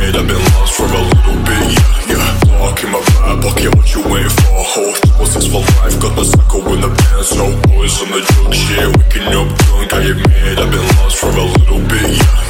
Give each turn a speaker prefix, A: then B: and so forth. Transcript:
A: mad, I've been lost for a little bit, yeah. Block in my vibe, pocket what you ain't for. Whole process for life, got the psycho in the band. So boys on the drug shit, waking up drunk, I get mad, I've been lost for a little bit, yeah.